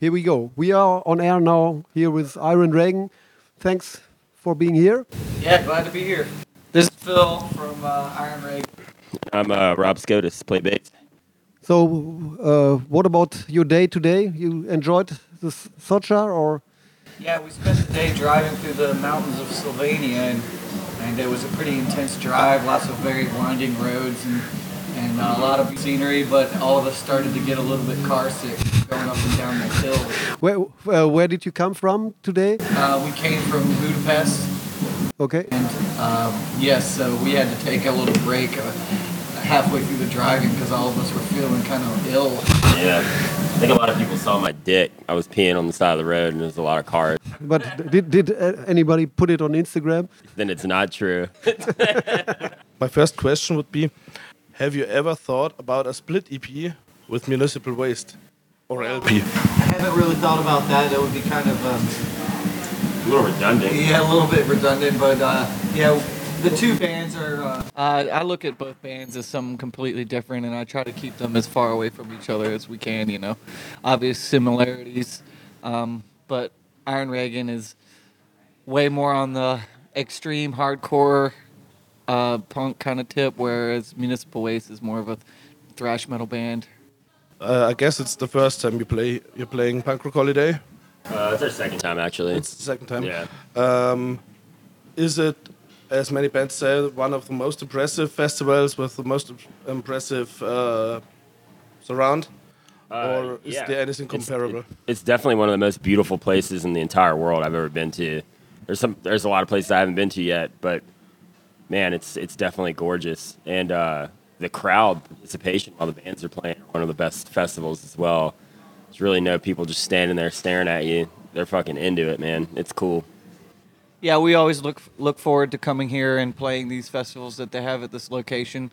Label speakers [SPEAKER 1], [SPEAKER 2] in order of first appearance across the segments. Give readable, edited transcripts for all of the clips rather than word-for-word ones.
[SPEAKER 1] here we go. We are on air now here with Iron Reagan. Thanks for being here.
[SPEAKER 2] Yeah, glad to be here. This is Phil from Iron Ray.
[SPEAKER 3] I'm Rob Scotus, play bass.
[SPEAKER 1] So, what about your day today? You enjoyed the Socha or?
[SPEAKER 2] Yeah, we spent the day driving through the mountains of Slovenia, and it was a pretty intense drive. Lots of very winding roads and a lot of scenery. But all of us started to get a little bit car sick going up and down the hill.
[SPEAKER 1] Where did you come from today?
[SPEAKER 2] We came from Budapest.
[SPEAKER 1] Okay.
[SPEAKER 2] And yes, so we had to take a little break halfway through the driving because all of us were feeling kind of ill.
[SPEAKER 3] Yeah, I think a lot of people saw my dick. I was peeing on the side of the road, and there's a lot of cars.
[SPEAKER 1] But did anybody put it on Instagram?
[SPEAKER 3] Then it's not true.
[SPEAKER 4] My first question would be, have you ever thought about a split EP with Municipal Waste or LP?
[SPEAKER 2] I haven't really thought about that. That would be kind of
[SPEAKER 3] A little redundant.
[SPEAKER 2] yeah, a little bit redundant, but yeah, the two bands are. I look at both bands as something completely different, and I try to keep them as far away from each other as we can. You know, obvious similarities, but Iron Reagan is way more on the extreme hardcore punk kind of tip, whereas Municipal Waste is more of a thrash metal band.
[SPEAKER 4] I guess it's the first time you're playing Punk Rock Holiday.
[SPEAKER 3] It's our second time, actually.
[SPEAKER 4] It's the second time.
[SPEAKER 3] Yeah.
[SPEAKER 4] Is it, as many bands say, one of the most impressive festivals with the most impressive surround? Or is there anything comparable?
[SPEAKER 3] It's definitely one of the most beautiful places in the entire world I've ever been to. There's a lot of places I haven't been to yet, but man, it's definitely gorgeous. And the crowd participation while the bands are playing are one of the best festivals as well. There's really no people just standing there staring at you. They're fucking into it, man. It's cool.
[SPEAKER 2] Yeah, we always look forward to coming here and playing these festivals that they have at this location.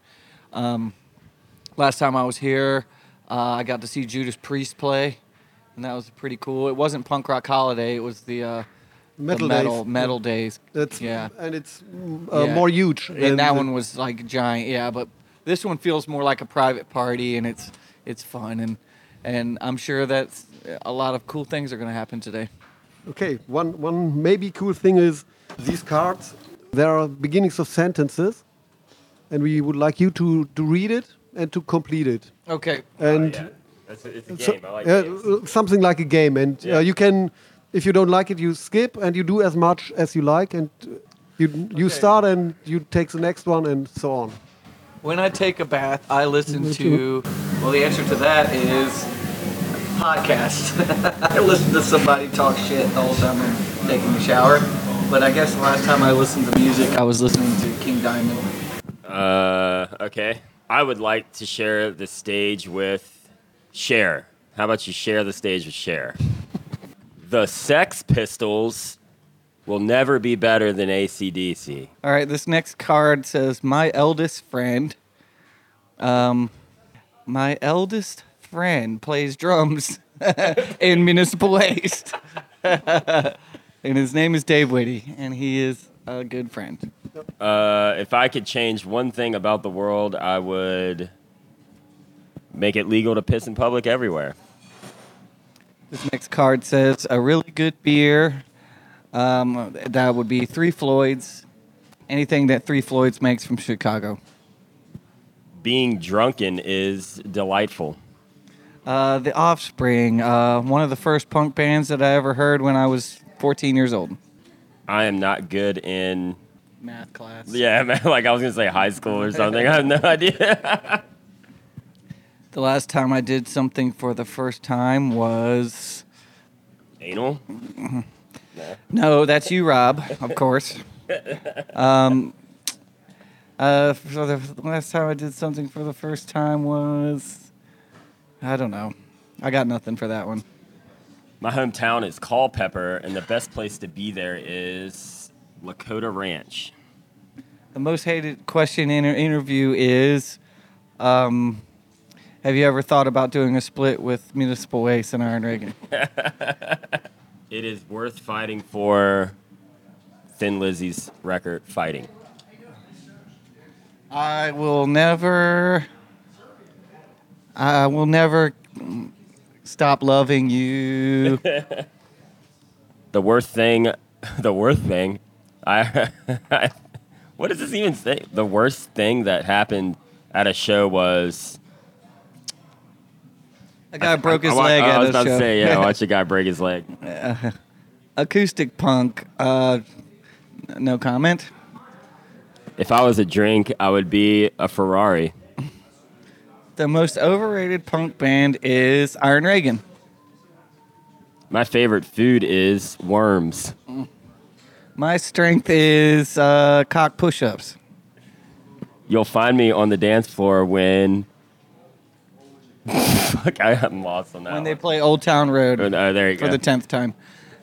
[SPEAKER 2] Last time I was here, I got to see Judas Priest play, and that was pretty cool. It wasn't Punk Rock Holiday; it was the metal days.
[SPEAKER 1] That's,
[SPEAKER 2] yeah,
[SPEAKER 1] and it's
[SPEAKER 2] Yeah.
[SPEAKER 1] more huge.
[SPEAKER 2] And that one was like giant. Yeah, but this one feels more like a private party, and it's fun, and I'm sure that a lot of cool things are going to happen today.
[SPEAKER 1] Okay, one maybe cool thing is these cards. There are beginnings of sentences, and we would like you to read it and to complete it.
[SPEAKER 2] Okay.
[SPEAKER 1] And
[SPEAKER 3] It's a game. I like games.
[SPEAKER 1] something like a game. And
[SPEAKER 3] Yeah.
[SPEAKER 1] you can, if you don't like it, you skip and you do as much as you like, and you start and you take the next one and so on.
[SPEAKER 2] When I take a bath, I listen to. Well, the answer to that is podcast. I listen to somebody talk shit the whole time I'm taking a shower. But I guess the last time I listened to music, I was listening to King Diamond.
[SPEAKER 3] Okay. I would like to share the stage with Cher. How about you share the stage with Cher? The Sex Pistols will never be better than AC/DC.
[SPEAKER 2] All right, this next card says, my eldest friend. My eldest friend plays drums in Municipal Waste. And his name is Dave Whitty, and he is a good friend.
[SPEAKER 3] If I could change one thing about the world, I would make it legal to piss in public everywhere.
[SPEAKER 2] This next card says, a really good beer. That would be Three Floyds. Anything that Three Floyds makes from Chicago.
[SPEAKER 3] Being drunken is delightful.
[SPEAKER 2] The Offspring, one of the first punk bands that I ever heard when I was 14 years old.
[SPEAKER 3] I am not good in...
[SPEAKER 2] Math class.
[SPEAKER 3] Yeah, man, like I was going to say high school or something. I have no idea.
[SPEAKER 2] The last time I did something for the first time was...
[SPEAKER 3] Anal?
[SPEAKER 2] No, that's you, Rob, of course. For the last time I did something for the first time was... I don't know. I got nothing for that one.
[SPEAKER 3] My hometown is Culpeper, and the best place to be there is Lakota Ranch.
[SPEAKER 2] The most hated question in an interview is, have you ever thought about doing a split with Municipal Waste and Iron Reagan?
[SPEAKER 3] It is worth fighting for Thin Lizzy's record, Fighting.
[SPEAKER 2] I will never Stop loving you.
[SPEAKER 3] The worst thing. What does this even say? The worst thing that happened at a show was
[SPEAKER 2] A guy broke his leg
[SPEAKER 3] I
[SPEAKER 2] at
[SPEAKER 3] was
[SPEAKER 2] a
[SPEAKER 3] about
[SPEAKER 2] show.
[SPEAKER 3] to say, yeah, watch a guy break his leg.
[SPEAKER 2] Acoustic punk. No comment.
[SPEAKER 3] If I was a drink, I would be a Ferrari.
[SPEAKER 2] The most overrated punk band is Iron Reagan.
[SPEAKER 3] My favorite food is worms.
[SPEAKER 2] My strength is cock push-ups.
[SPEAKER 3] You'll find me on the dance floor when... Fuck, I'm lost on that
[SPEAKER 2] When they
[SPEAKER 3] one.
[SPEAKER 2] play Old Town Road
[SPEAKER 3] Oh, there you
[SPEAKER 2] for
[SPEAKER 3] go.
[SPEAKER 2] the 10th time.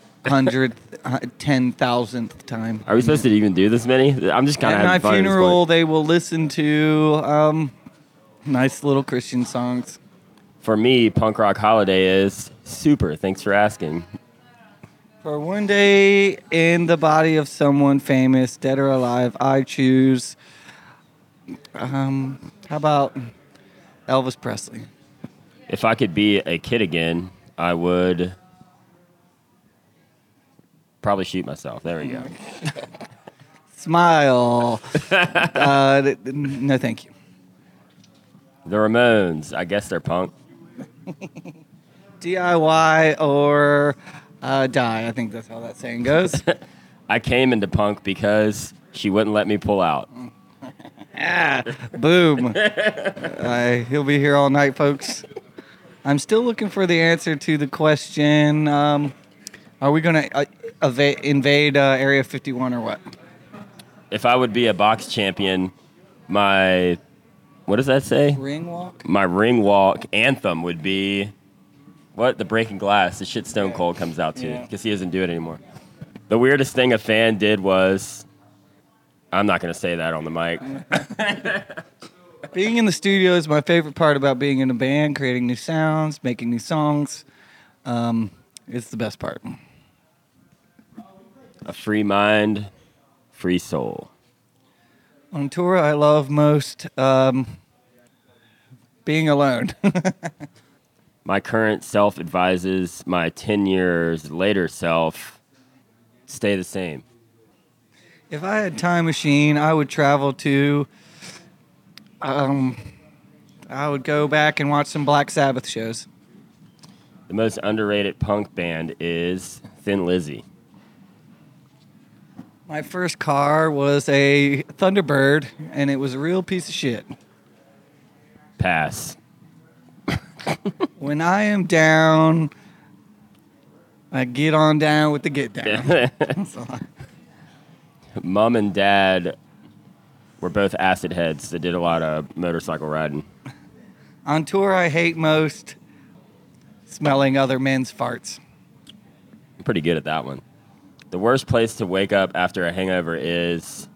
[SPEAKER 2] 10,000th time.
[SPEAKER 3] Are we supposed to even do this many? I'm just kind of
[SPEAKER 2] At my
[SPEAKER 3] having fun at this
[SPEAKER 2] funeral,
[SPEAKER 3] point.
[SPEAKER 2] they will listen to nice little Christian songs.
[SPEAKER 3] For me, Punk Rock Holiday is super. Thanks for asking.
[SPEAKER 2] For one day in the body of someone famous, dead or alive, I choose. How about Elvis Presley?
[SPEAKER 3] If I could be a kid again, I would probably shoot myself. There we go.
[SPEAKER 2] Smile. No, thank you.
[SPEAKER 3] The Ramones. I guess they're punk.
[SPEAKER 2] DIY or die. I think that's how that saying goes.
[SPEAKER 3] I came into punk because she wouldn't let me pull out.
[SPEAKER 2] Boom. He'll be here all night, folks. I'm still looking for the answer to the question. Are we going to invade Area 51 or what?
[SPEAKER 3] If I would be a box champion, my... What does that say?
[SPEAKER 2] Ring walk?
[SPEAKER 3] My ring walk anthem would be... What? The Breaking Glass. The shit Stone Cold comes out to.
[SPEAKER 2] Yeah.
[SPEAKER 3] Because he doesn't do it anymore. The weirdest thing a fan did was... I'm not going to say that on the mic.
[SPEAKER 2] Being in the studio is my favorite part about being in a band, creating new sounds, making new songs. It's the best part.
[SPEAKER 3] A free mind, free soul.
[SPEAKER 2] On tour, I love most being alone.
[SPEAKER 3] My current self advises my 10 years later self, stay the same.
[SPEAKER 2] If I had a time machine, I would travel to... I would go back and watch some Black Sabbath shows.
[SPEAKER 3] The most underrated punk band is Thin Lizzy.
[SPEAKER 2] My first car was a Thunderbird, and it was a real piece of shit.
[SPEAKER 3] Pass.
[SPEAKER 2] When I am down, I get on down with the get down.
[SPEAKER 3] Mom and Dad were both acid heads that did a lot of motorcycle riding.
[SPEAKER 2] On tour, I hate most smelling other men's farts.
[SPEAKER 3] I'm pretty good at that one. The worst place to wake up after a hangover is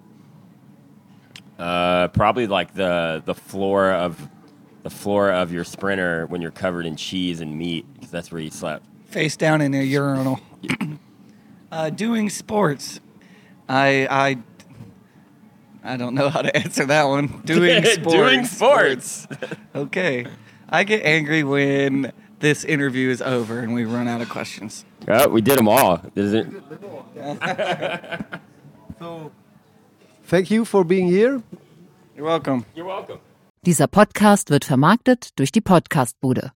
[SPEAKER 3] probably like the floor of your Sprinter when you're covered in cheese and meat, because that's where you slept.
[SPEAKER 2] Face down in a urinal. Doing sports. I don't know how to answer that one. Doing sports.
[SPEAKER 3] Doing sports.
[SPEAKER 2] Okay. I get angry when this interview is over and we run out of questions.
[SPEAKER 3] Oh, we did them all.
[SPEAKER 1] So, thank you for being here.
[SPEAKER 2] You're welcome.
[SPEAKER 3] You're welcome.
[SPEAKER 5] Dieser Podcast wird vermarktet durch die Podcastbude.